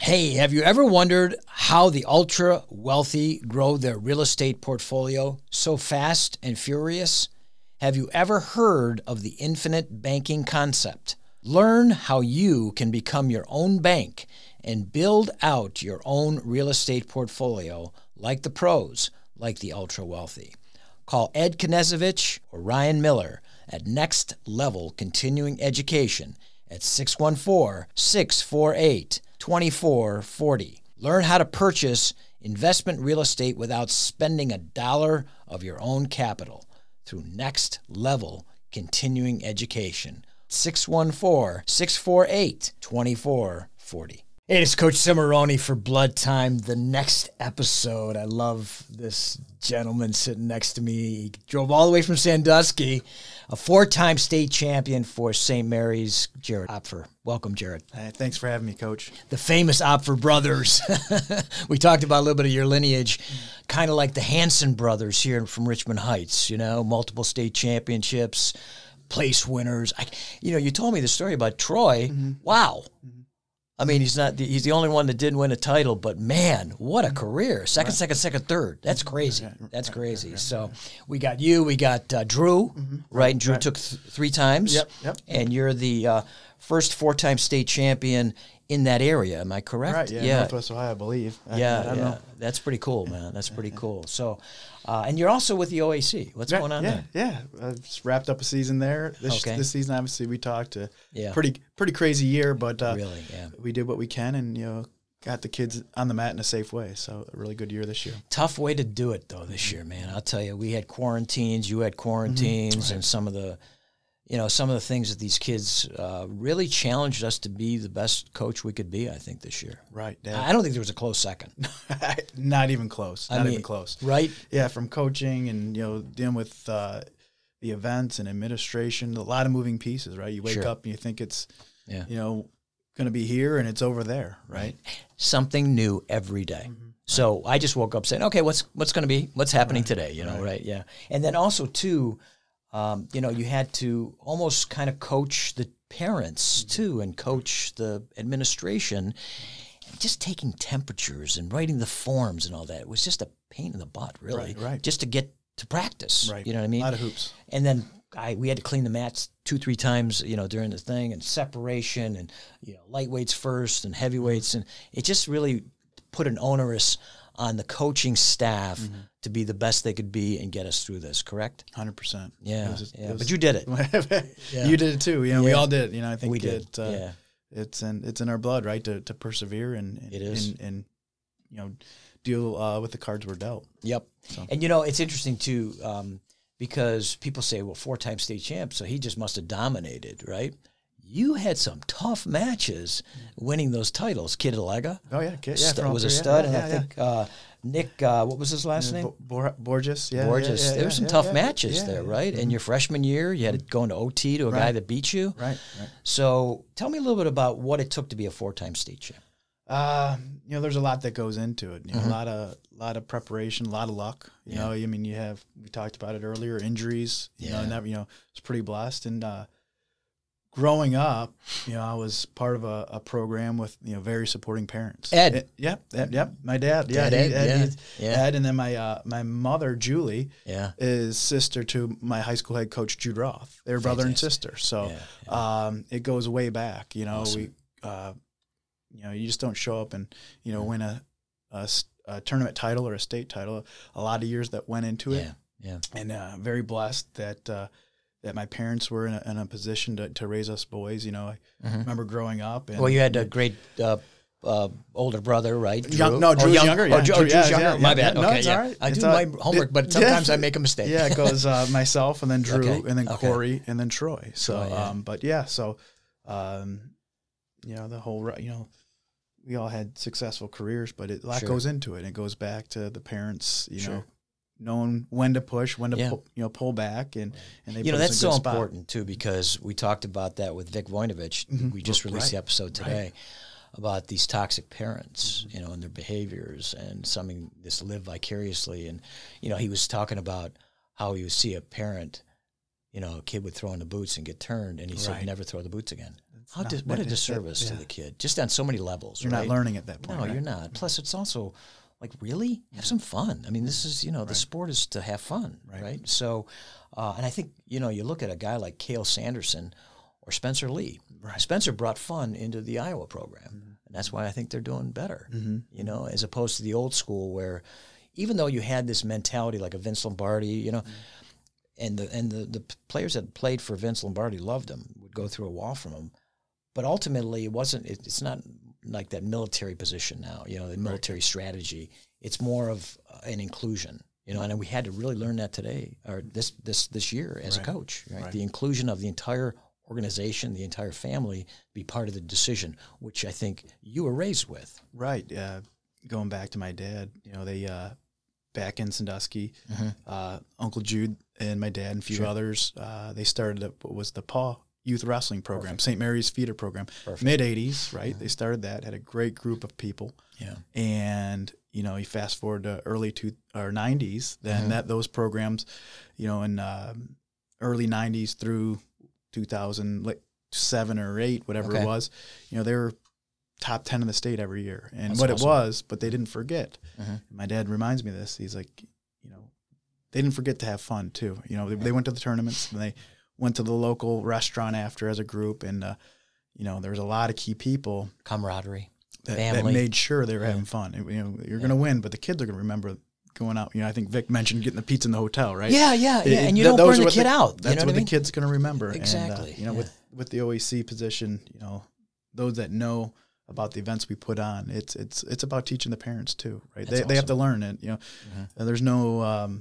Hey, have you ever wondered how the ultra wealthy grow their real estate portfolio so fast and furious? Have you ever heard of the infinite banking concept? Learn how you can become your own bank and build out your own real estate portfolio like the pros, like the ultra wealthy. Call Ed Knezovich or Ryan Miller at Next Level Continuing Education at 614-648-2440. Learn how to purchase investment real estate without spending a dollar of your own capital through Next Level Continuing Education. 614-648-2440. Hey, it's Coach Cimarroni for Blood Time, the next episode. I love this gentleman sitting next to me. He drove all the way from Sandusky, a four-time state champion for St. Mary's, Jared Opfer. Welcome, Jared. Hey, thanks for having me, Coach. The famous Opfer brothers. We talked about a little bit of your lineage, kind of like the Hanson brothers here from Richmond Heights, multiple state championships, place winners. You told me the story about Troy. Mm-hmm. Wow. Mm-hmm. I mean, he's the only one that didn't win a title, but man, what a career. Second, third. That's crazy. That's crazy. So we got you, we got Drew, right? And Drew took three times. Yep. And you're the first four-time state champion in that area. Am I correct? Right, yeah. Northwest Ohio, I believe. I don't know. That's pretty cool, man. That's pretty cool. So, and you're also with the OAC. What's going on there? Yeah. I just wrapped up a season there. This season, obviously, we talked. Pretty crazy year, but really, we did what we can and, got the kids on the mat in a safe way. So a really good year this year. Tough way to do it, though, this year, man. I'll tell you, we had quarantines, you had quarantines, and some of the things that these kids really challenged us to be the best coach we could be, I think, this year. Right. I don't think there was a close second. Not even close. Even close. Right? Yeah, from coaching and, dealing with the events and administration, a lot of moving pieces, right? You wake up and you think it's, going to be here and it's over there, right? Something new every day. Mm-hmm. So I just woke up saying, okay, what's going to be, what's happening today, right? Yeah. And then also, too, you had to almost kind of coach the parents, too, and coach the administration. And just taking temperatures and writing the forms and all that. It was just a pain in the butt, really. Right. Just to get to practice. Right. You know what I mean? A lot of hoops. And then we had to clean the mats 2-3 times, during the thing, and separation and, lightweights first and heavyweights. And it just really put an onerous on the coaching staff to be the best they could be and get us through this, correct? 100%. Yeah, but you did it. You did it too. We all did. I think we did. It's in our blood, right, to persevere and it is. And deal with the cards we're dealt. Yep. So. And it's interesting too, because people say, well, 4-time state champ, so he just must have dominated, right? You had some tough matches winning those titles. Kid Alega. Oh, yeah. Was a stud. And I think Nick, what was his last name? Borges. Yeah. Borges. There were some tough matches there, right? And your freshman year, you had to go into OT to a guy that beat you. Right. So tell me a little bit about what it took to be a 4-time state champ. There's a lot that goes into it. A lot of preparation, a lot of luck. We talked about it earlier, injuries. It's pretty blessed. And growing up, I was part of a program with very supporting parents. Ed. Yep. My dad. Yeah, Ed. And then my mother, Julie, is sister to my high school head coach, Jude Roth. They're brother and sister. So it goes way back. Awesome. You just don't show up and, win a tournament title or a state title. A lot of years that went into it. Yeah. And very blessed that my parents were in a position to raise us boys. I remember growing up. And, you had a great older brother, right? Drew? Drew's younger. Yeah. Drew's younger. My bad. No, okay, it's all right. I do my homework, but sometimes I make a mistake. Yeah, it goes myself and then Drew and then Corey and then Troy. So, the whole, we all had successful careers, but a lot goes into it. It goes back to the parents, knowing when to push, when to pull back, and they put that's us in a so good spot. important too, because we talked about that with Vic Voinovich. We just released the episode today about these toxic parents, and their behaviors and this live vicariously. And he was talking about how he would see a parent, a kid would throw in the boots and get turned, and he said, never throw the boots again. What a disservice to the kid, just on so many levels. You're not learning at that point. No, right? you're not. Plus, it's also like, really? Have some fun. I mean, this is, the sport is to have fun, right? So, and I think, you look at a guy like Cale Sanderson or Spencer Lee. Right. Spencer brought fun into the Iowa program, and that's why I think they're doing better, as opposed to the old school where even though you had this mentality like a Vince Lombardi, and the players that played for Vince Lombardi loved him, would go through a wall from him. But ultimately, it's not like that military position now, the military strategy. It's more of an inclusion, and we had to really learn that today, or this year as a coach, right? The inclusion of the entire organization, the entire family, be part of the decision, which I think you were raised with. Right. Going back to my dad, they back in Sandusky, Uncle Jude and my dad and a few others, they started what was the PAW Youth Wrestling Program, St. Mary's Feeder Program, mid-'80s, right? They started that, had a great group of people. Yeah. And, you fast forward to early 90s, then those programs, in early 90s through 2007 or 8, whatever it was, they were top 10 in the state every year. And that's awesome. It was, but they didn't forget. My dad reminds me of this. He's like, they didn't forget to have fun too. They went to the tournaments and they went to the local restaurant after as a group. And, there was a lot of key people. Camaraderie. That made sure they were having fun. You're going to win, but the kids are going to remember going out. I think Vic mentioned getting the pizza in the hotel, right? Yeah. And you don't burn the kid out. That's what the kid's going to remember. Exactly. And, with the OEC position, those that know about the events we put on, it's about teaching the parents too, right? They have to learn it. There's no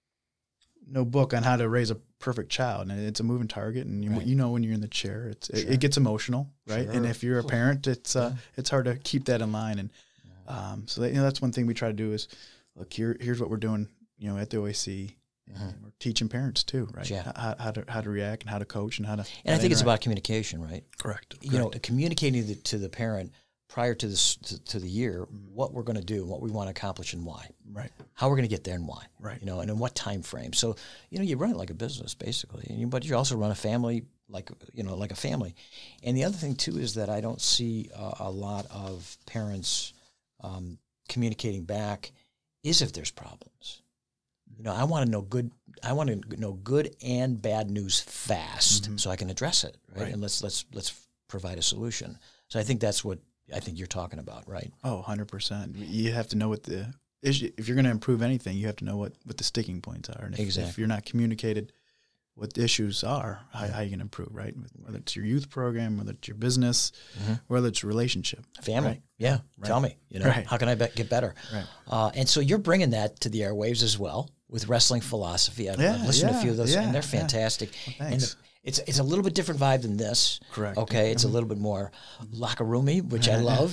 book on how to raise a perfect child, and it's a moving target. And when you're in the chair, it gets emotional, right? Sure. And if you're a parent, it's hard to keep that in line. And so that's one thing we try to do is, look, here's what we're doing, at the OAC. We're teaching parents too, right? Yeah. How to react and how to coach and how to. And I think it's about communication, right? Correct. Communicating to the parent prior to to the year what we're going to do, what we want to accomplish, and why. Right. How we're going to get there and why. Right. And in what time frame. So you run it like a business basically, but you also run a family like a family. And the other thing too is that I don't see a lot of parents communicating back is if there's problems. I want to know good. I want to know good and bad news fast, so I can address it, right? And let's provide a solution. So I think that's what you're talking about, right? Oh, 100%. You have to know what the issue. If you're going to improve anything, you have to know what the sticking points are. And if you're not communicated what the issues are, how you can improve, right? Whether it's your youth program, whether it's your business, whether it's a relationship, family. Right? Yeah, right. Tell me. How can I get better? Right. And so you're bringing that to the airwaves as well with Wrestling Philosophy. I've listened to a few of those, and they're fantastic. Well, thanks. And it's a little bit different vibe than this. Correct. Okay, it's a little bit more locker roomy, which I love.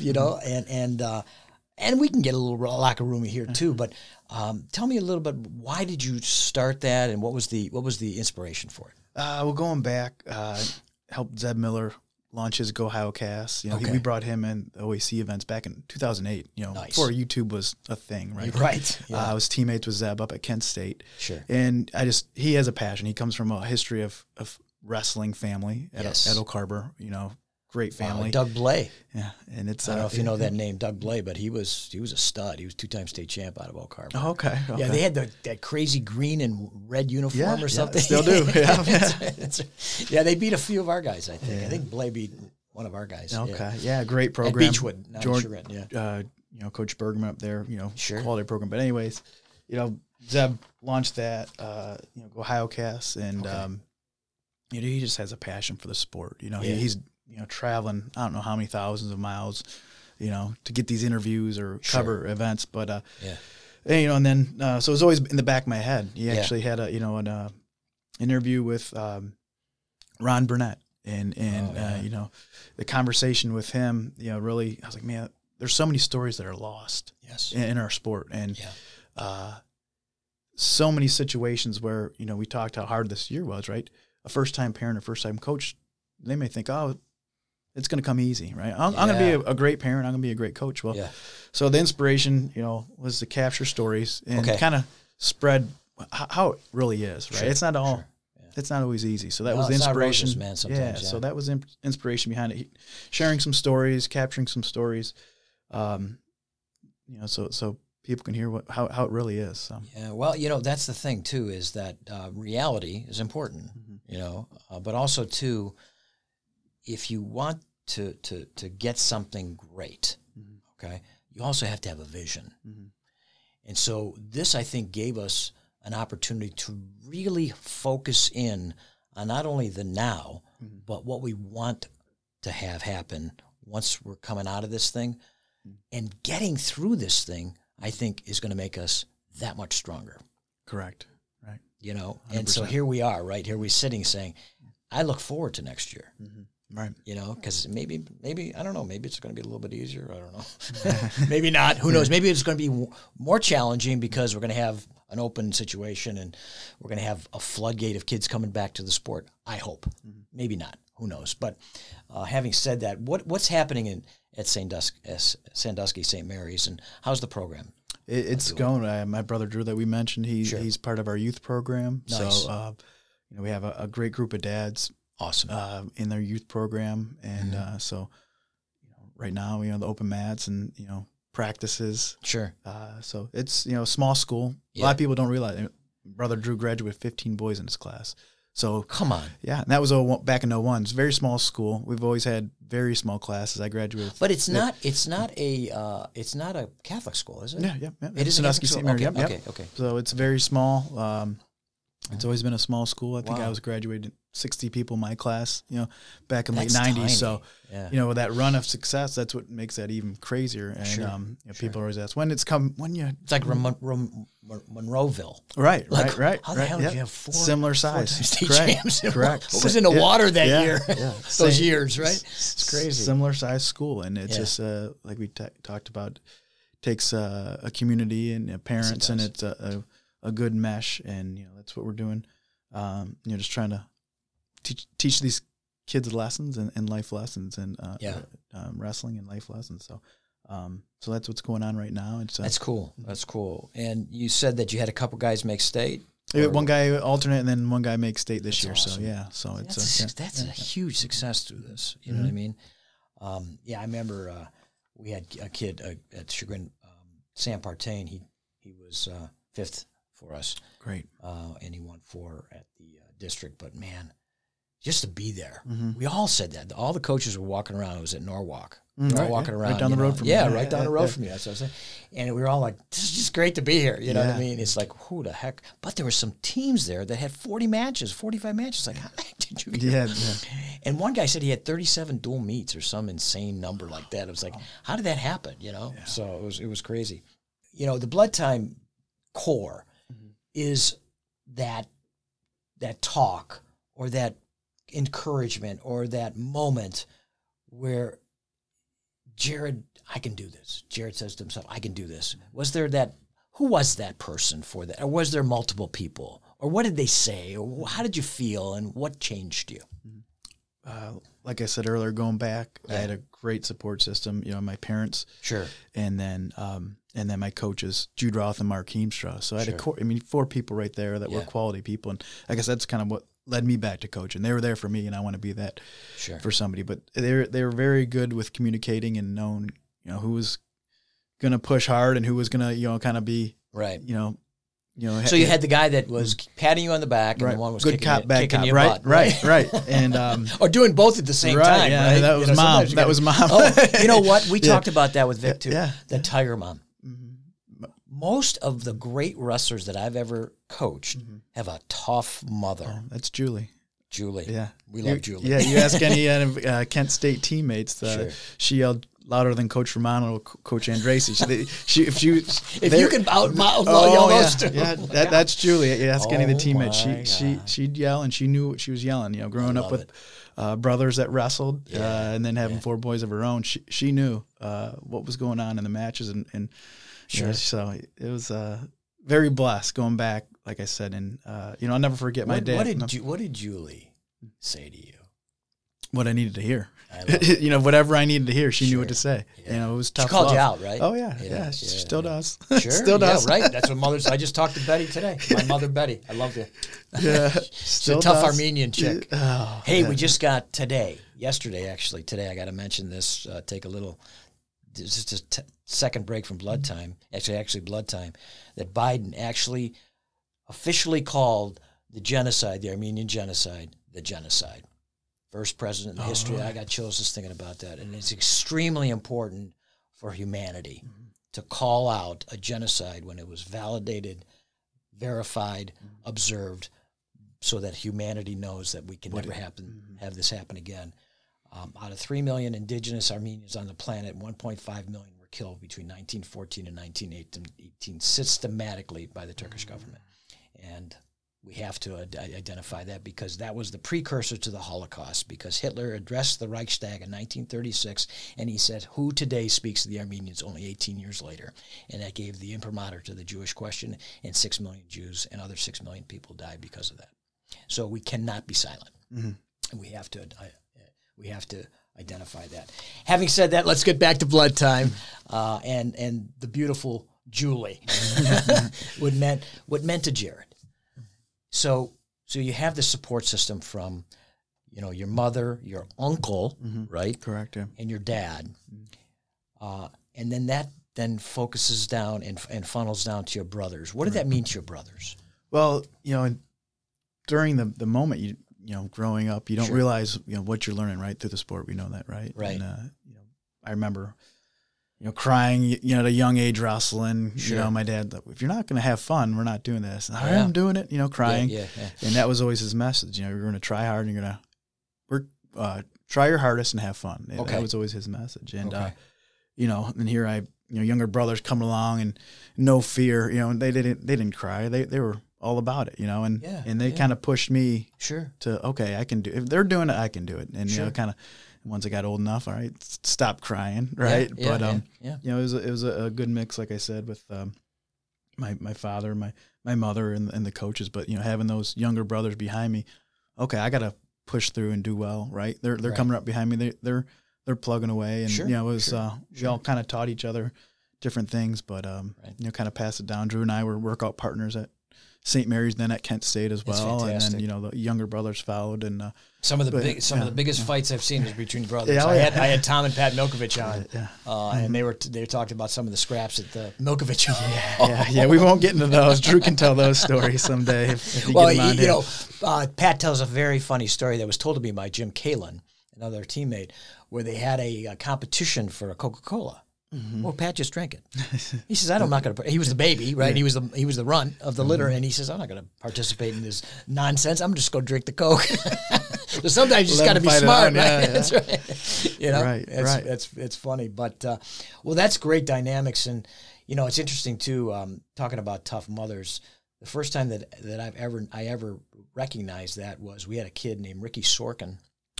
And we can get a little locker roomy here too. But tell me a little bit. Why did you start that, and what was the inspiration for it? Well, going back, helped Zeb Miller launch his Go Hiocast. We brought him in the OAC events back in 2008. Nice. Before YouTube was a thing, right? Right. Yeah. I was teammates with Zeb up at Kent State. Sure. And he has a passion. He comes from a history of wrestling family at Oak Harbor. Great family. Doug Blay. Yeah, and it's I don't know if you know that name, Doug Blay, but he was a stud. He was 2-time state champ out of Oak Harbor. Oh, okay. Yeah, they had that crazy green and red uniform or something. Yeah, still do. Yeah, they beat a few of our guys. I think. Yeah. I think Blay beat one of our guys. Okay. Yeah, great program. At Beechwood, not George. Charette, Coach Bergman up there. Sure. Quality program. But anyways, Zeb launched that. Go Hiocast, and he just has a passion for the sport. He's traveling, I don't know how many thousands of miles, to get these interviews or cover events. But, and then, so it was always in the back of my head. He actually had an interview with Ron Burnett and the conversation with him, really, I was like, man, there's so many stories that are lost in our sport. And so many situations where, we talked how hard this year was, right? A first-time parent, a first-time coach, they may think, oh, it's going to come easy, right? I'm going to be a great parent. I'm going to be a great coach. Well, so the inspiration, was to capture stories and kind of spread how it really is, right? Sure. It's not all it's not always easy. So that No, was the it's not inspiration, roses, man, sometimes, yeah. So that was inspiration behind it. Sharing some stories, capturing some stories, so people can hear how it really is. So. Yeah, well, that's the thing too, is that reality is important, but also too, if you want to get something great, okay, you also have to have a vision. And so this, I think, gave us an opportunity to really focus in on not only the now, but what we want to have happen once we're coming out of this thing. And getting through this thing, I think, is going to make us that much stronger. Correct. Right. 100%. And so here we are, right? Here we're sitting saying, I look forward to next year. Right. Because maybe, I don't know, maybe it's going to be a little bit easier. I don't know. Maybe not. Who knows? Maybe it's going to be more challenging because we're going to have an open situation and we're going to have a floodgate of kids coming back to the sport. I hope. Maybe not. Who knows? But having said that, what's happening at Sandusky St. Mary's, and how's the program? It's going. My brother Drew that we mentioned, he's part of our youth program. Nice. So we have a great group of dads. Awesome. In their youth program, and so right now the open mats and practices. Sure. So it's a small school. Yeah. A lot of people don't realize. Brother Drew graduated with 15 boys in his class. So come on. Yeah, and that was back in 01. It's a very small school. We've always had very small classes. I graduated. But it's not a Catholic school, is it? Yeah. It is Sandusky St. Mary. Okay. So it's very small. It's always been a small school. I think I was graduated 60 people in my class, back in the late 90s. Tiny. So, yeah. With that run of success, that's what makes that even crazier. And sure. People always ask it's like Monroeville. Right. How the hell did you have four similar size state champs? Correct. What was in the water that year? Yeah. Those years, right? It's crazy. Similar size school, and it's just like we talked about. Takes a community and parents, and it's a good mesh, and that's what we're doing. Just trying to teach these kids lessons and life lessons, and wrestling and life lessons. So that's what's going on right now. That's cool. That's cool. And you said that you had a couple guys make state. One guy alternate, and then one guy makes state this year. Awesome. So that's a huge success through this. You know what I mean? I remember we had a kid at Chagrin, Sam Partain. He was fifth for us. Great. And he won 4 at the district. But man, just to be there, we all said that. All the coaches were walking around. It was at Norwalk. Walking around right down the road from you. Right down the road from you. That's what I'm saying. And we were all like, "This is just great to be here." You know what I mean? It's like, who the heck? But there were some teams there that had 40 matches, 45 matches. Like, how the heck did you get? Yeah. And one guy said he had 37 dual meets or some insane number like that. It was like, how did that happen? So it was crazy. The Blood Time core is that talk or that encouragement or that moment where Jared, I can do this. Jared says to himself, I can do this. Who was that person for that? Or was there multiple people? Or what did they say? Or how did you feel? And what changed you? Like I said earlier, going back, I had a great support system. My parents, sure, and then my coaches, Jude Roth and Mark Heemstra. So I had 4 people right there that were quality people, and I guess that's kind of what led me back to coaching. They were there for me, and I want to be that for somebody. But they were very good with communicating and knowing who was going to push hard and who was going to kind of be right. So you had the guy that was patting you on the back, and the one was good cop, bad cop, your right, butt, right, and or doing both at the same time. Yeah, right? that was mom. That was mom. Oh, you know what? We talked about that with Vic too. Yeah, the Tiger Mom. Most of the great wrestlers that I've ever coached have a tough mother. Oh, that's Julie. Yeah, we love Julie. Yeah, you ask any Kent State teammates. She yelled louder than Coach Romano, Coach Andrasi. If you can yell those two. Yeah, that's Julie. You ask any of the teammates. She'd yell, and she knew what she was yelling. Growing up with brothers that wrestled, and then having 4 boys of her own, she knew what was going on in the matches, and so it was very blessed going back. Like I said, and I'll never forget my dad. What did Julie say to you? what I needed to hear. You know, whatever I needed to hear, she knew what to say. Yeah. You know, it was tough. She called love. you out, right? Oh yeah, she still does. Sure, still does. Yeah, right. That's what mothers. I just talked to Betty today. My mother Betty. I loved her. Yeah, she's a tough Armenian chick. Oh, hey, we just got yesterday actually. Today I got to mention this. Take a little, just a second break from Blood Time. Actually Blood Time. That Biden actually officially called the genocide, the Armenian genocide, the genocide. First president in history. I got chills just thinking about that. And it's extremely important for humanity to call out a genocide when it was validated, verified, observed, so that humanity knows that we can never have this happen again. Out of 3 million indigenous Armenians on the planet, 1.5 million were killed between 1914 and 1918 systematically by the Turkish government. And we have to identify that because that was the precursor to the Holocaust, because Hitler addressed the Reichstag in 1936 and he said, who today speaks to the Armenians only 18 years later? And that gave the imprimatur to the Jewish question, and 6 million Jews and other 6 million people died because of that. So we cannot be silent. And we have to identify that. Having said that, let's get back to Blood Time and the beautiful Julie. what meant to Jared. So you have the support system from, your mother, your uncle, right? Correct, yeah. And your dad. And then that focuses down and funnels down to your brothers. What did that mean to your brothers? Well, during the moment, growing up, you don't realize, what you're learning, right, through the sport. We know that, right? Right. And, I remember, crying, at a young age, wrestling, my dad, if you're not going to have fun, we're not doing this. And I'm doing it, crying. Yeah. And that was always his message. You're going to try hard and you're going to try your hardest and have fun. Okay. That was always his message. And, and here younger brothers come along and no fear, and they didn't cry. They were all about it, and they kind of pushed me to, okay, I can do, if they're doing it, I can do it. And, kind of, once I got old enough, all right, stop crying, right? It was a good mix, like I said, with my father, my mother, and the coaches. But having those younger brothers behind me, okay, I got to push through and do well, right? They're coming up behind me, they're plugging away, and it was we all kind of taught each other different things, but kind of passed it down. Drew and I were workout partners at St. Mary's, then at Kent State as well, and then the younger brothers followed, and some of the biggest fights I've seen is between brothers. I had Tom and Pat Milkovich on, and they talked about some of the scraps at the Milkovich. Yeah, we won't get into those. Drew can tell those stories someday if you get him on here. Pat tells a very funny story that was told to me by Jim Kalin, another teammate, where they had a competition for a Coca-Cola. Well, Pat just drank it. He says, I'm not going to. He was the baby, right? He was the runt of the litter, and he says, I'm not going to participate in this nonsense. I'm just going to drink the Coke. So sometimes you just got to be smart, right? That's right. It's funny, but that's great dynamics, and it's interesting too. Talking about tough mothers, the first time that I ever recognized that was we had a kid named Ricky Sorkin,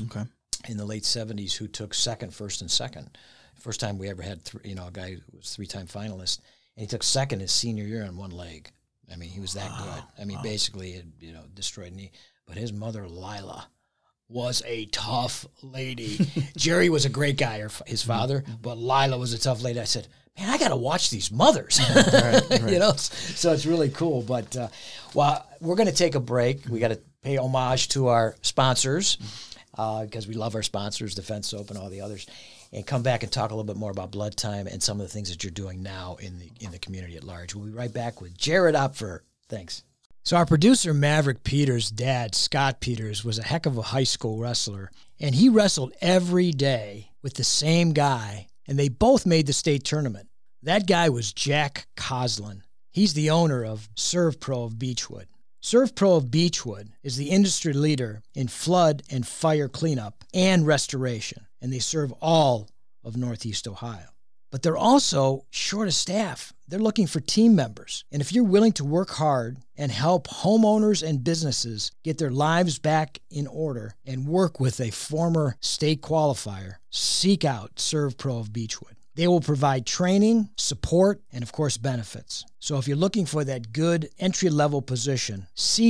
in the late '70s who took second, first, and second. First time we ever had, a guy who was 3-time finalist, and he took second his senior year on one leg. I mean, he was that good. I mean, basically, it destroyed knee. But his mother, Lila, was a tough lady. Jerry was a great guy, his father, but Lila was a tough lady. I said, man, I got to watch these mothers. Right. So it's really cool. But we're going to take a break. We got to pay homage to our sponsors because we love our sponsors, Defense Soap and all the others. And come back and talk a little bit more about Blood Time and some of the things that you're doing now in the community at large. We'll be right back with Jared Opfer. Thanks. So our producer, Maverick Peters' dad, Scott Peters, was a heck of a high school wrestler. And he wrestled every day with the same guy, and they both made the state tournament. That guy was Jack Coslin. He's the owner of Serve Pro of Beechwood. Serve Pro of Beechwood is the industry leader in flood and fire cleanup and restoration, and they serve all of Northeast Ohio. But they're also short of staff. They're looking for team members. And if you're willing to work hard and help homeowners and businesses get their lives back in order and work with a former state qualifier, seek out Serve Pro of Beechwood. They will provide training, support, and of course benefits. So if you're looking for that good entry-level position, seek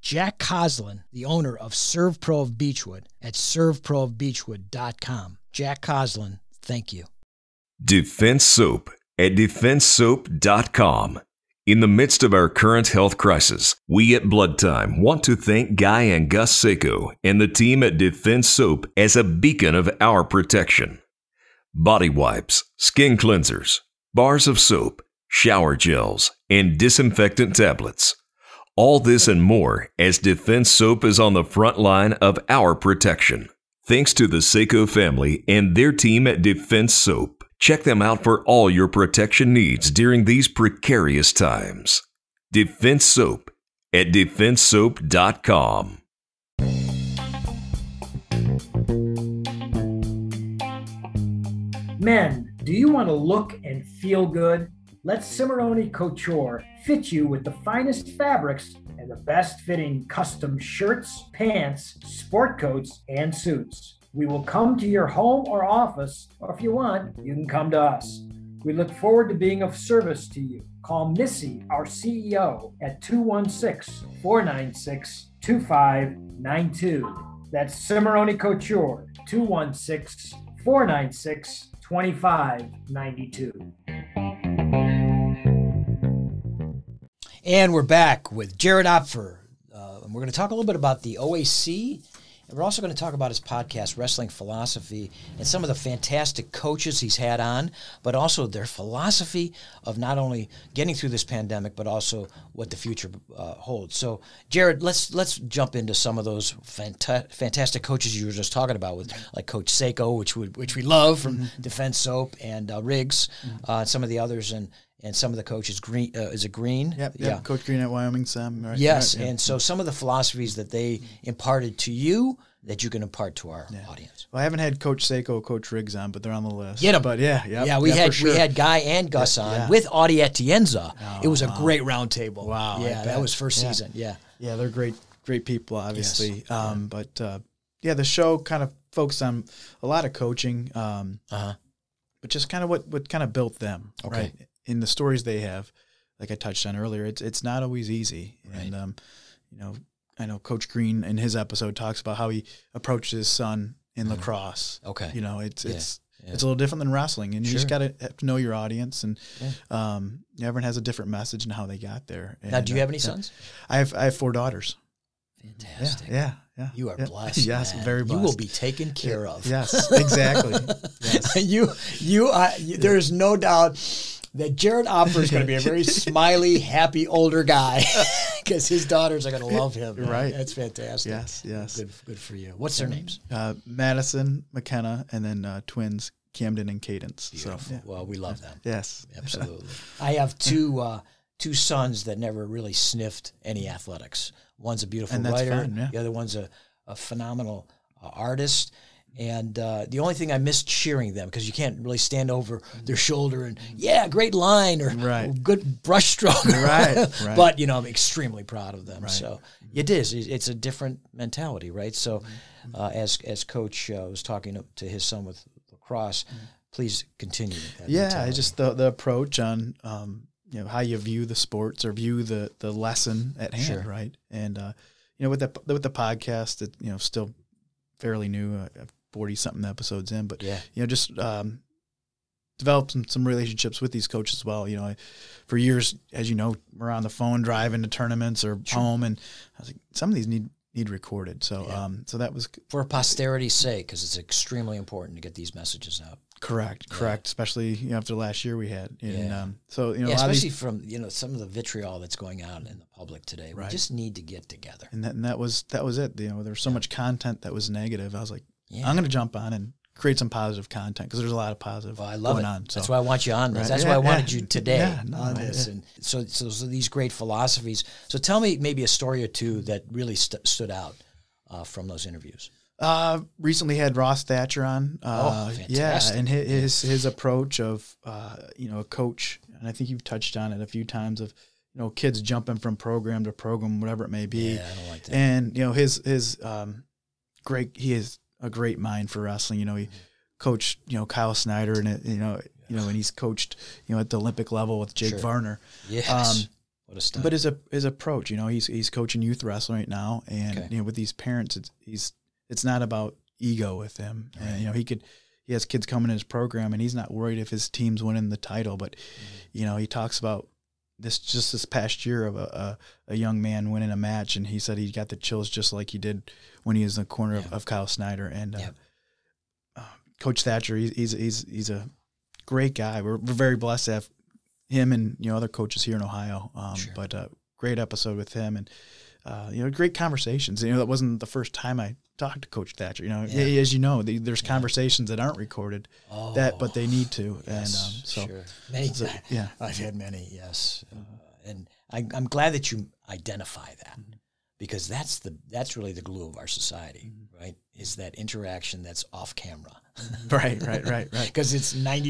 Jack Coslin, the owner of ServPro of Beechwood, at servproofbeechwood.com. Jack Coslin, thank you. Defense Soap at defensesoap.com. In the midst of our current health crisis, we at Blood Time want to thank Guy and Gus Seiko and the team at Defense Soap as a beacon of our protection. Body wipes, skin cleansers, bars of soap, shower gels, and disinfectant tablets. All this and more as Defense Soap is on the front line of our protection. Thanks to the Seiko family and their team at Defense Soap. Check them out for all your protection needs during these precarious times. Defense Soap at defensesoap.com. Men, do you want to look and feel good? Let Cimarroni Couture fit you with the finest fabrics and the best fitting custom shirts, pants, sport coats, and suits. We will come to your home or office, or if you want, you can come to us. We look forward to being of service to you. Call Missy, our CEO, at 216-496-2592. That's Cimarroni Couture, 216-496-2592. And we're back with Jared Opfer. And we're going to talk a little bit about the OAC. And we're also going to talk about his podcast, Wrestling Philosophy, and some of the fantastic coaches he's had on, but also their philosophy of not only getting through this pandemic, but also what the future holds. So, Jared, let's jump into some of those fantastic coaches you were just talking about, with like Coach Seiko, which we love from Defense Soap, and Riggs, some of the others, and some of the coaches. Green, is it Green? Yep, yeah. Coach Green at Wyoming, Sam. Right, yes, right, yeah. And so some of the philosophies that they imparted to you that you can impart to our audience. Well, I haven't had Coach Seiko or Coach Riggs on, but they're on the list. Get them. But yeah, we had Guy and Gus on with Audie Atienza. It was a great round table. Wow. Yeah, that was first season. Yeah. Yeah, they're great people, obviously. Yes. But the show kind of focused on a lot of coaching, but just kind of what kind of built them, right? In the stories they have, like I touched on earlier, it's not always easy. Right. And, I know Coach Green in his episode talks about how he approached his son in lacrosse. Okay. It's a little different than wrestling, and you just got to know your audience, and everyone has a different message and how they got there. And, now, do you have any sons? I have 4 daughters. Fantastic. Yeah. You are blessed. Yes, man. very blessed. You will be taken care of. Yes, exactly. Yes. There is no doubt that Jared Opfer is going to be a very smiley, happy older guy, because his daughters are going to love him. Man. Right. That's fantastic. Yes. Good for you. What's their names? Madison, McKenna, and then twins, Camden and Cadence. Beautiful. So, well, we love them. Yes. Absolutely. I have two sons that never really sniffed any athletics. One's a beautiful writer. Fun, The other one's a phenomenal artist. And the only thing I miss cheering them, because you can't really stand over their shoulder and, great line or good brush stroke. Right. But, I'm extremely proud of them. Right. So it is. It's a different mentality, right? So as Coach was talking to his son with lacrosse, please continue. Mentality. Just the approach on, how you view the sports or view the lesson at hand, right? And, with the podcast, it, still fairly new, 40-something episodes in, but just developed some relationships with these coaches as well. For years, as you know, we're on the phone driving to tournaments or home, and I was like, some of these need recorded. So so that was for posterity's sake, because it's extremely important to get these messages out. Correct. Especially after last year we had, and so especially from some of the vitriol that's going on in the public today. We just need to get together. And that was it. There was so much content that was negative. I was like, I'm going to jump on and create some positive content, because there's a lot of positive going on. So. That's why I want you on this. Right. That's why I wanted you today on this. And so these great philosophies. So tell me maybe a story or two that really stood out from those interviews. Recently had Ross Thatcher on. Fantastic. And his approach of a coach, and I think you've touched on it a few times, of kids jumping from program to program, whatever it may be. Yeah, I don't like that. And his he is a great mind for wrestling. He coached Kyle Snyder, and and he's coached at the Olympic level with Jake Varner. Yes. What a stud. But his approach, he's coaching youth wrestling right now, and with these parents, it's not about ego with him. Right. And he has kids coming in his program, and he's not worried if his team's winning the title. But he talks about this past year of a young man winning a match, and he said he got the chills just like he did when he was in the corner of Kyle Snyder. And Coach Thatcher, he's a great guy. We're very blessed to have him and other coaches here in Ohio. But great episode with him, and great conversations. That wasn't the first time I talked to Coach Thatcher. As you know, there's conversations that aren't recorded, but they need to. Yes, and sure. Many. I've had many. Yes, and I'm glad that you identify that, because that's really the glue of our society, right? Is that interaction that's off camera. Right. Because it's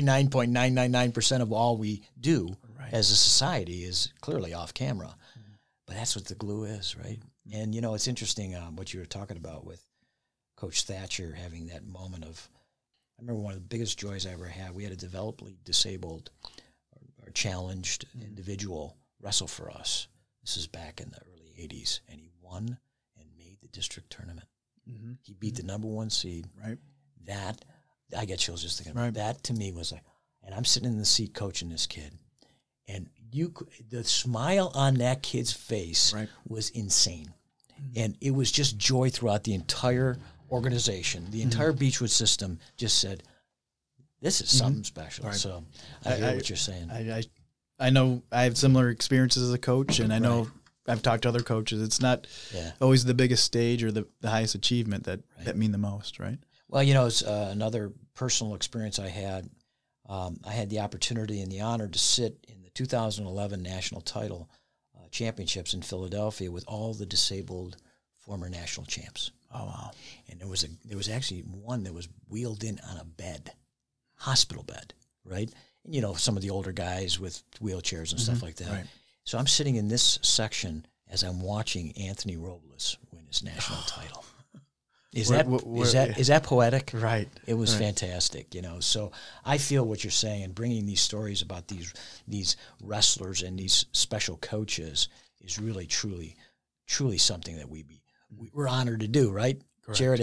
99.999% of all we do as a society is clearly off camera. But that's what the glue is, right? And, it's interesting what you were talking about with Coach Thatcher having that moment of, I remember one of the biggest joys I ever had, we had a developmentally disabled or challenged individual wrestle for us. This is back in the early 80s, and he won and made the district tournament. Mm-hmm. He beat the number 1 seed. Right. That, I get chills just thinking about that. To me was like, and I'm sitting in the seat coaching this kid, and the smile on that kid's face was insane. And it was just joy throughout the entire organization. The entire Beechwood system just said, this is something special. Right. So I hear what you're saying. I know I have similar experiences as a coach, and I know I've talked to other coaches. It's not always the biggest stage or the highest achievement that mean the most, right? Well, it's another personal experience I had. I had the opportunity and the honor to sit in the 2011 national title championships in Philadelphia with all the disabled former national champs. Oh, wow. And there was actually one that was wheeled in on a bed, hospital bed, right? And, some of the older guys with wheelchairs and stuff like that. Right. So I'm sitting in this section as I'm watching Anthony Robles win his national title. Is that poetic? Right. It was fantastic, So I feel what you're saying, and bringing these stories about these wrestlers and these special coaches is really, truly, truly something that we're honored to do, right? Correct. Jared,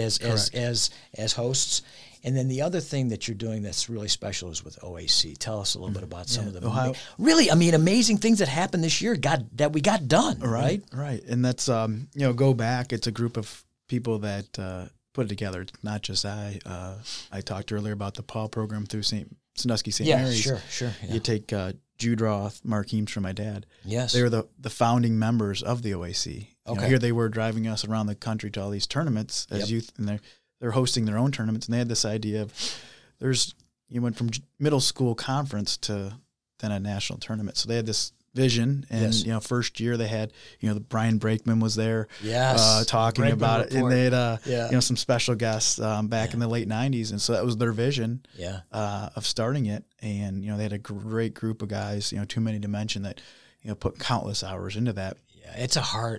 as hosts. And then the other thing that you're doing that's really special is with OAC. Tell us a little bit about some of the amazing things that happened this year that we got done, right? Right. And that's Go Back. It's a group of people that put it together. It's not just I. I talked earlier about the PAW program through Sandusky St. Mary's. Sure. Yeah. You take Jude Roth, Mark Eames from my dad. Yes. They were the founding members of the OAC. Here they were driving us around the country to all these tournaments as youth, and they're hosting their own tournaments, and they had this idea of you went from middle school conference to then a national tournament. So they had this vision, and first year they had Brian Brakeman was there, talking about it, and they had some special guests back in the late '90s, and so that was their vision of starting it, and they had a great group of guys, too many to mention, that put countless hours into that. Yeah, it's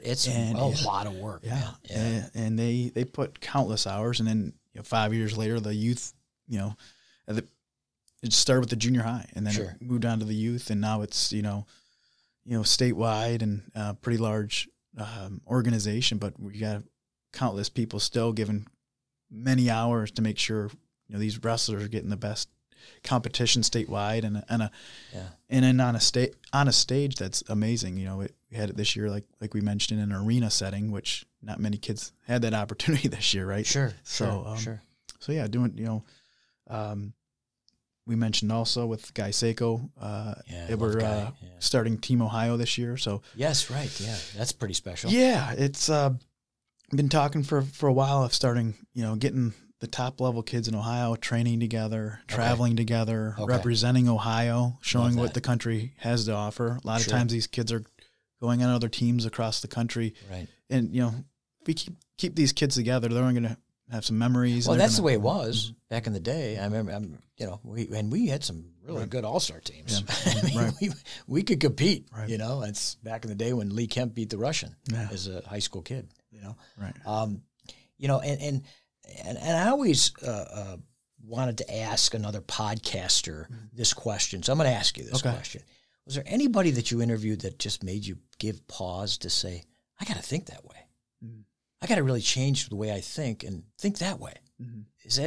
a lot of work. Yeah. And they put countless hours, and then 5 years later the youth, it started with the junior high, and then it moved on to the youth, and now it's statewide and pretty large organization, but we got countless people still giving many hours to make sure these wrestlers are getting the best competition statewide, and then on a stage that's amazing. We had it this year, like we mentioned, in an arena setting, which not many kids had that opportunity this year, right? Sure. So yeah, doing we mentioned also with Guy Seiko, we're starting Team Ohio this year. So yes, right, yeah, that's pretty special. Yeah, it's been talking for a while of starting, getting the top level kids in Ohio training together, traveling together, representing Ohio, showing what the country has to offer. A lot of times these kids are going on other teams across the country, right? And if we keep these kids together, they're only going to have some memories. Well, that's the way it was back in the day. I remember, we had some really good all-star teams. Yeah. We could compete. Right. It's back in the day when Lee Kemp beat the Russian as a high school kid. Right. And I always wanted to ask another podcaster this question, so I'm going to ask you this question. Was there anybody that you interviewed that just made you give pause to say, I got to think that way? Mm-hmm. I got to really change the way I think and think that way. Mm-hmm.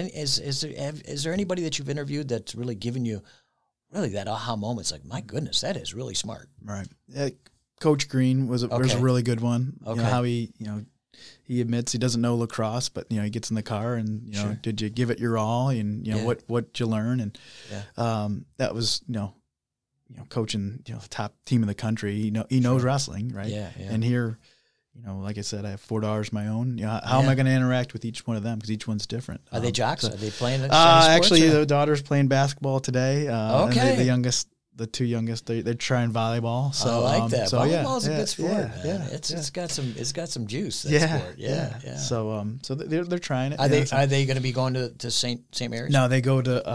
Is there anybody that you've interviewed that's really given you really that aha moment? It's like, my goodness, that is really smart. Right. Coach Green was a really good one. Okay. You know, how he admits he doesn't know lacrosse, but he gets in the car and sure. Did you give it your all? And what you learn? And that was coaching the top team in the country. He knows wrestling, right? Yeah. And here, like I said, I have 4 daughters of my own. How am I going to interact with each one of them? Because each one's different. Are they jocks? Are they playing the same sports? Actually, the daughter's playing basketball today. Okay. And the 2 youngest, they're trying volleyball. So I like that. So volleyball's a good sport. Yeah. It's got some juice. That sport. Yeah. So they're trying it. Are they going to be going to St. Mary's? No, they go to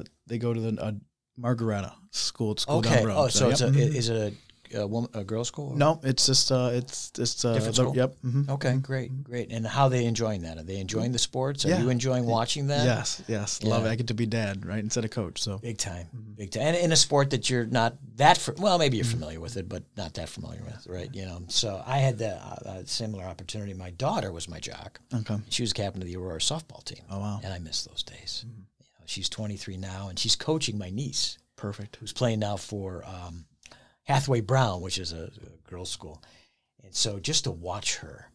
the Margaretta school. Okay. Down the road. So is it a girls' school? Or? No, it's just different school. Yep. Mm-hmm. Okay, great. And how are they enjoying that? Are they enjoying the sports? Are you enjoying watching that? Yes. Yeah. Love it. I get to be dad, right, instead of coach. So big time. And in a sport that you're not that maybe you're familiar with it, but not that familiar with, right? So I had the similar opportunity. My daughter was my jock. Okay. She was captain of the Aurora softball team. Oh wow. And I miss those days. Mm-hmm. She's 23 now, and she's coaching my niece. Perfect. Who's playing now for Hathaway Brown, which is a girls' school. And so just to watch her,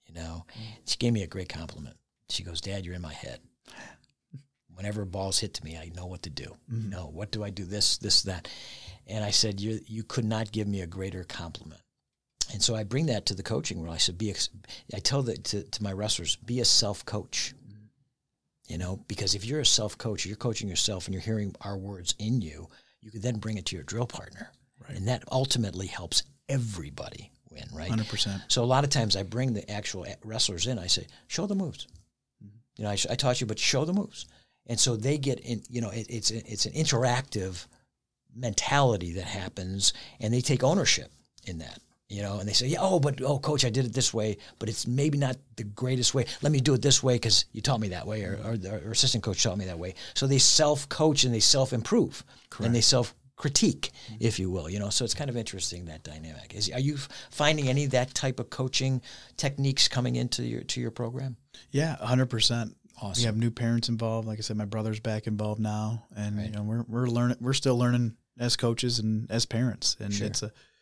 she gave me a great compliment. She goes, Dad, you're in my head. Whenever balls hit to me, I know what to do. Mm-hmm. What do I do? This, that. And I said, you could not give me a greater compliment. And so I bring that to the coaching world. I said, I tell to my wrestlers, be a self-coach. Because if you're a self-coach, you're coaching yourself and you're hearing our words in you, you can then bring it to your drill partner. Right. And that ultimately helps everybody win, right? 100%. So a lot of times I bring the actual wrestlers in. I say, show the moves. Mm-hmm. I taught you, but show the moves. And so they get in, it's an interactive mentality that happens, and they take ownership in that. And they say, coach, I did it this way, but it's maybe not the greatest way. Let me do it this way because you taught me that way, or the assistant coach taught me that way. So they self-coach and they self-improve. Correct. And they self-critique, if you will. So it's kind of interesting, that dynamic. Are you finding any of that type of coaching techniques coming into your program? Yeah, 100%. Awesome. We have new parents involved. Like I said, my brother's back involved now, and we're learning. We're still learning as coaches and as parents, and sure. It's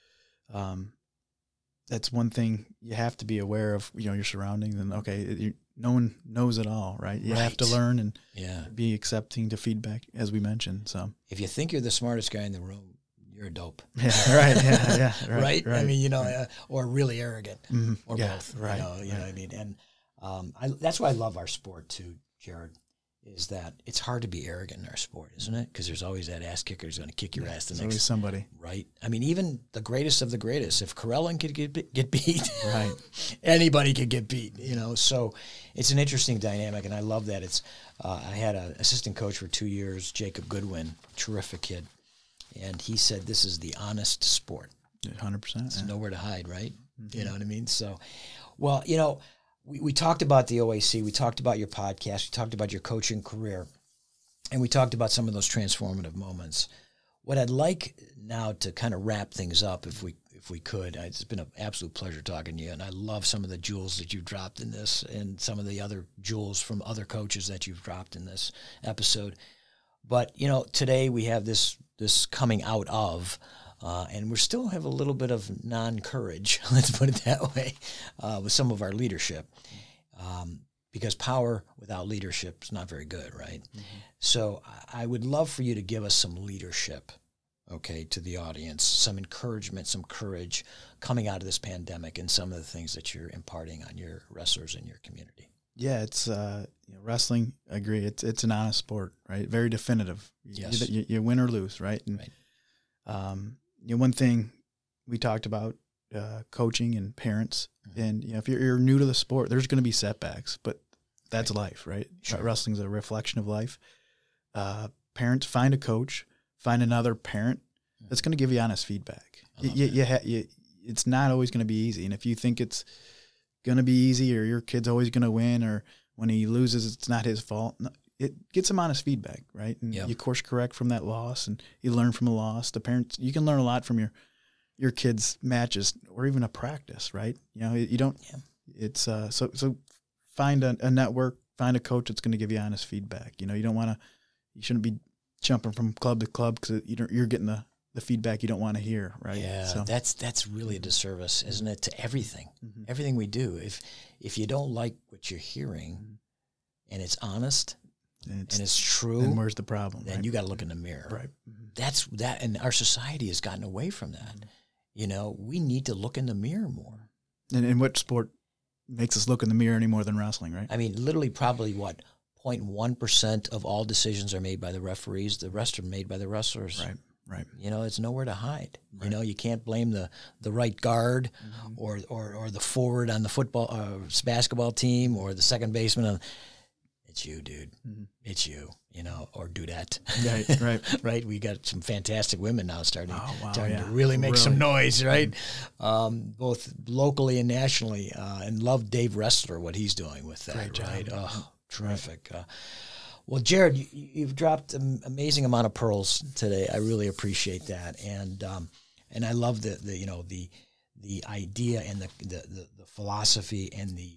that's one thing you have to be aware of, your surroundings. And no one knows it all, right? You have to learn and be accepting to feedback, as we mentioned. So if you think you're the smartest guy in the room, you're a dope. Yeah, right. Yeah, right. I mean, or really arrogant, or both. Right. You know what I mean? And that's why I love our sport too, Jared. Is that it's hard to be arrogant in our sport, isn't it? Because there's always that ass kicker who's going to kick your ass the next. Always somebody, right? I mean, even the greatest of the greatest, if Karelin could get beat, right, anybody could get beat. So it's an interesting dynamic, and I love that. It's I had an assistant coach for 2 years, Jacob Goodwin, terrific kid, and he said this is the honest sport. 100%. There's nowhere to hide, right? Mm-hmm. You know what I mean? So, well, we talked about the OAC, we talked about your podcast, we talked about your coaching career, and we talked about some of those transformative moments. What I'd like now to kind of wrap things up, if we could, it's been an absolute pleasure talking to you, and I love some of the jewels that you've dropped in this and some of the other jewels from other coaches that you've dropped in this episode. But, today we have this coming out of, and we still have a little bit of non-courage, let's put it that way, with some of our leadership, because power without leadership is not very good, right? Mm-hmm. So I would love for you to give us some leadership, to the audience, some encouragement, some courage coming out of this pandemic and some of the things that you're imparting on your wrestlers in your community. Yeah, it's wrestling. I agree. It's an honest sport, right? Very definitive. Yes. You win or lose, right? And, right. One thing we talked about, coaching and parents, mm-hmm. and if you're new to the sport, there's going to be setbacks, but that's life, right? Sure. Wrestling's a reflection of life. Parents, find a coach, find another parent mm-hmm. that's going to give you honest feedback. It's not always going to be easy, and if you think it's going to be easy or your kid's always going to win or when he loses it's not his fault, no, it gets some honest feedback, right? And you course correct from that loss, and you learn from a loss. The parents, you can learn a lot from your kids' matches or even a practice, right? You know, you don't. Yeah. It's so find a network, find a coach that's going to give you honest feedback. You know, you shouldn't be jumping from club to club because you're getting the feedback you don't want to hear, right? Yeah, so that's really a disservice, isn't it, to everything, everything we do. If you don't like what you're hearing, and it's honest and it's true, then where's the problem? Then you got to look in the mirror, right? That's that, and our society has gotten away from that. You know, we need to look in the mirror more. And in what sport makes us look in the mirror any more than wrestling, right? I mean, literally, probably 0.1% of all decisions are made by the referees. The rest are made by the wrestlers. Right. You know, it's nowhere to hide. Right. You know, you can't blame the right guard or the forward on the football basketball team or the second baseman. It's you, dude. It's you. You know, or dudette. Right. Right. We got some fantastic women now starting to really make some noise. Right. Both locally and nationally, and love Dave Ressler, what he's doing with that. Great right. job. Oh, terrific. Well, Jared, you've dropped an amazing amount of pearls today. I really appreciate that, and I love the idea and the philosophy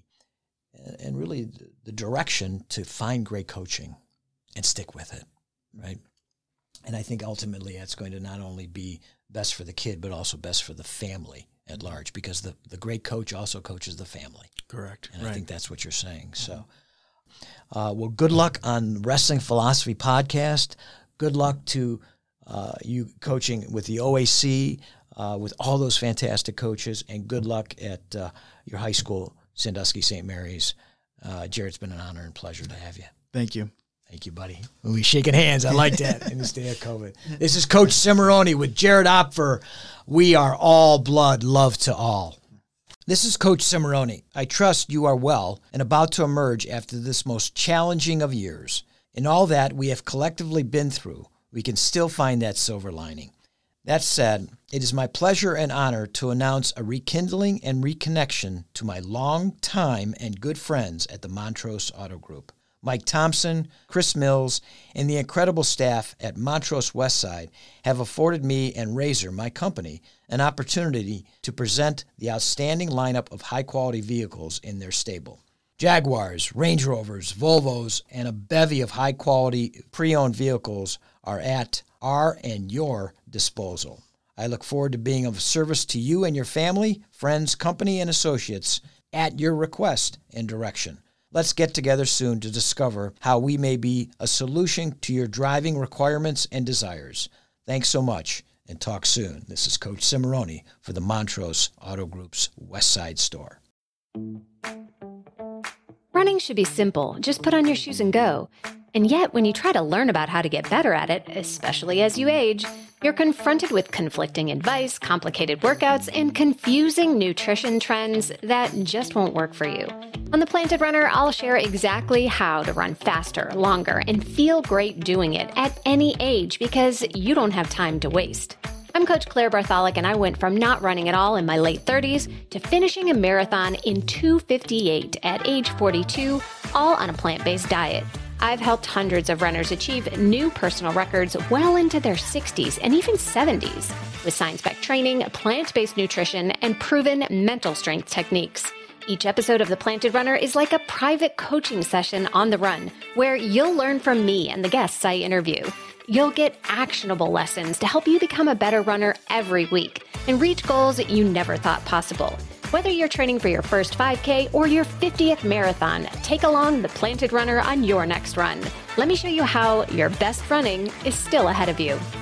and really the direction to find great coaching and stick with it, right? And I think ultimately that's going to not only be best for the kid, but also best for the family at large, because the great coach also coaches the family. Correct. And I think that's what you're saying. So. Well, good luck on Wrestling Philosophy Podcast. Good luck to you coaching with the OAC, with all those fantastic coaches, and good luck at your high school, Sandusky St. Mary's. Jared, it's been an honor and pleasure to have you. Thank you. Thank you, buddy. We're shaking hands. I like that in this day of COVID. This is Coach Cimoroni with Jared Opfer. We are all blood, love to all. This is Coach Cimoroni. I trust you are well and about to emerge after this most challenging of years. In all that we have collectively been through, we can still find that silver lining. That said, it is my pleasure and honor to announce a rekindling and reconnection to my long time and good friends at the Montrose Auto Group. Mike Thompson, Chris Mills, and the incredible staff at Montrose Westside have afforded me and Razor, my company, an opportunity to present the outstanding lineup of high-quality vehicles in their stable. Jaguars, Range Rovers, Volvos, and a bevy of high-quality pre-owned vehicles are at our and your disposal. I look forward to being of service to you and your family, friends, company, and associates at your request and direction. Let's get together soon to discover how we may be a solution to your driving requirements and desires. Thanks so much, and talk soon. This is Coach Cimoroni for the Montrose Auto Group's West Side store. Running should be simple. Just put on your shoes and go. And yet, when you try to learn about how to get better at it, especially as you age, you're confronted with conflicting advice, complicated workouts, and confusing nutrition trends that just won't work for you. On The Planted Runner, I'll share exactly how to run faster, longer, and feel great doing it at any age, because you don't have time to waste. I'm Coach Claire Bartholic, and I went from not running at all in my late 30s to finishing a marathon in 2:58 at age 42, all on a plant-based diet. I've helped hundreds of runners achieve new personal records well into their 60s and even 70s with science-backed training, plant-based nutrition, and proven mental strength techniques. Each episode of The Planted Runner is like a private coaching session on the run, where you'll learn from me and the guests I interview. You'll get actionable lessons to help you become a better runner every week and reach goals you never thought possible. Whether you're training for your first 5K or your 50th marathon, take along The Planted Runner on your next run. Let me show you how your best running is still ahead of you.